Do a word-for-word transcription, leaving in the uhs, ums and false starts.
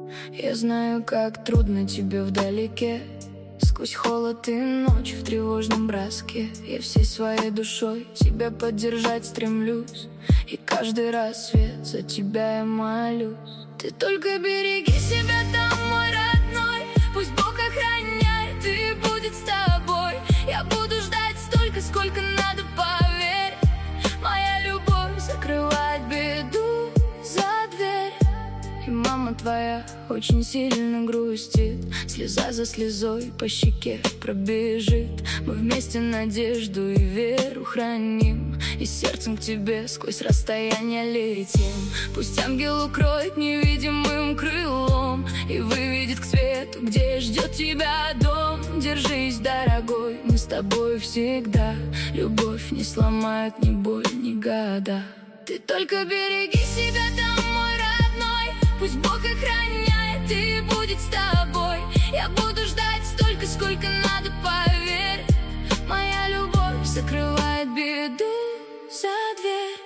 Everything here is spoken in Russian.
Я знаю, как трудно тебе вдалеке, сквозь холод и ночь в тревожном броске. Я всей своей душой тебя поддержать стремлюсь, и каждый рассвет за тебя я молюсь. Ты только береги себя там, мой родной, пусть Бог охраняет и будет с тобой. Я буду ждать столько, сколько надо, поверь. Моя любовь закрывает беду за дверь. И мама твоя очень сильно грустит, слеза за слезой по щеке пробежит. Мы вместе надежду и веру храним, и сердцем к тебе сквозь расстояние летим. Пусть ангел укроет невидимым крылом и выведет к свету, где ждет тебя дом. Держись, дорогой, мы с тобой всегда. Любовь не сломает ни боль, ни года. Ты только береги себя там, мой родной, пусть Бог охраняет и будет с тобой. Я буду ждать столько, сколько надо, поверь. Моя любовь закрывает беду за дверь.